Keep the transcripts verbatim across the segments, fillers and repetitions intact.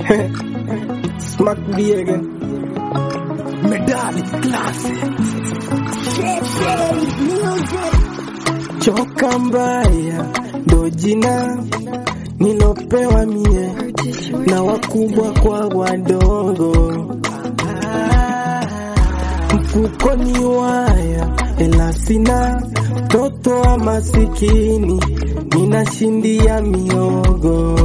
Smack B again. Medali classic. Choka mbaya ndo jina nilopewa mie na wakubwa kwa wadogo. Mfuko ni waya ela sina toto wa masikini, ninashindia miogo.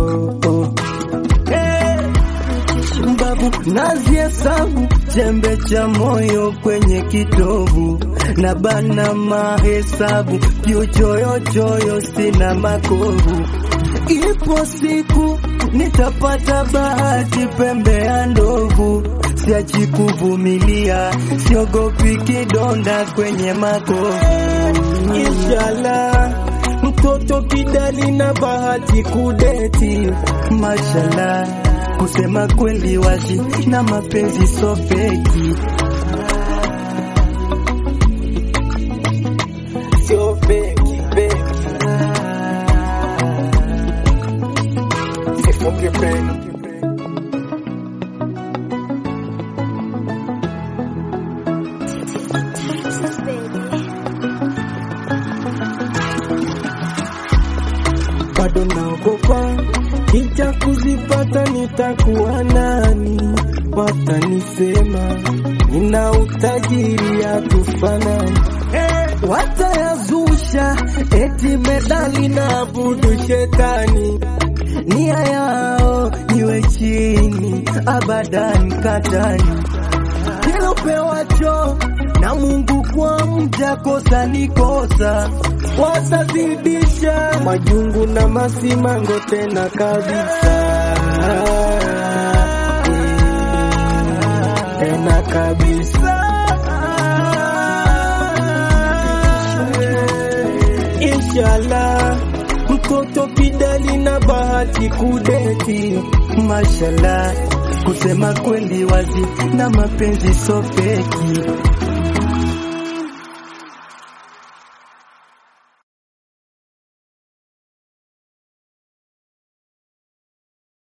Mbabu nazi sabu jembe cha moyo kwenye kitovu, na bana mahesabu kiuchoyo choyo sina makovu. Ipo siku nitapata bahati pembe ya ndovu, siachi kuvumilia, siogopi kidonda kwenye makovu. Inshallah mtoto kidali na bahati kudeti, mashallah kusema kweli wazi na mapenzi so fake. So fake, fake. C'est faux que peine. Bado naogopa Kija kuzipata nitakuwa nani, watanisema nina utajiri ya kufanani. Hey, watayazusha eti medali na abudu shetani, nia yao niwe chini abadan katani. Kilopewacho na Mungu kwa mja kosa ni kosa, watazidisha majungu na masimango tena kabisa, tena kabisa. Inshallah mtoto kidali na bahati kudeti, mashallah kusema kweli wazi na mapenzi so fake.